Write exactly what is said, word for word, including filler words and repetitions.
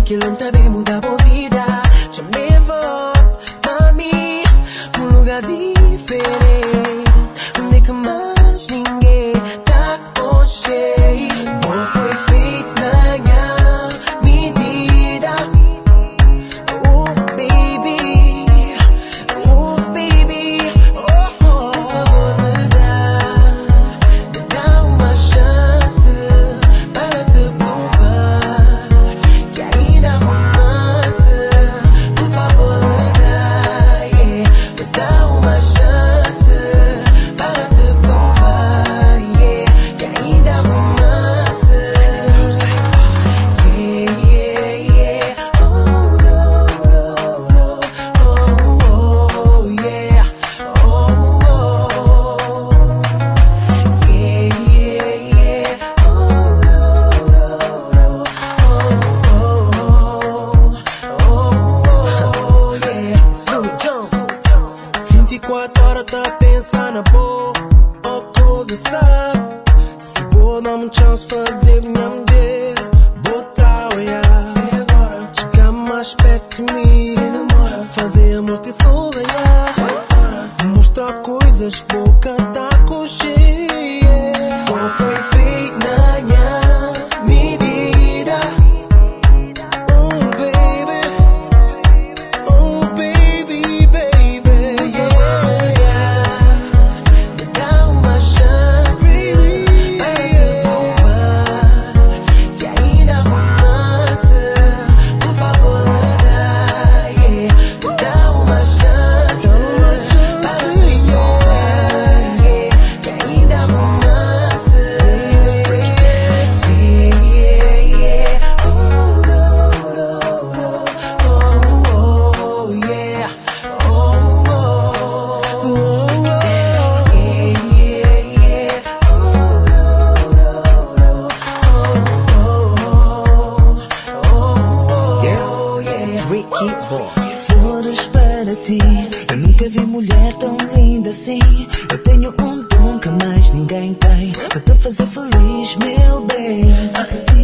aquilo não também muda a vida. Já me levou, mami, um lugar diferente, onde que mais ninguém tá com cheio. Bom foi feito na minha medida. Oh baby, oh baby, oh, oh. Por favor me dá, me dá uma chance para te provar que ainda há romance. Por favor me dá, yeah, me dá uma chance para te provar, yeah, que ainda há romance. Yeah, yeah, yeah, oh no, no, no, oh, oh, yeah, oh, oh, yeah, yeah, yeah, oh no, no, no, oh, oh, oh, yeah. Smooth Jones. vinte e quatro horas tá pensando, pô, oh, coisa sabe. Se pô, dá-me chance fazer minha mulher, botar o olhar. E agora? Chegar mais perto de mim, sem demora. Fazer amor te sonhar. Mostrar coisas pouca tá com cheia. Qual foi feito na minha medida. Oh baby, oh baby, baby, yeah. Me dá uma chance para te provar que ainda há romance. Por favor me dá, yeah, me dá uma chance para te provar, yeah, que ainda há romance. Yeah, yeah, yeah, oh no, no, no, oh, oh, yeah, oh, oh, yeah, yeah, yeah, oh no, no, no, oh, oh, oh, yeah. Ricky Boy. Flores para ti, eu nunca vi mulher tão linda assim. Eu tenho um dom que mais ninguém tem, para te fazer feliz, meu bem.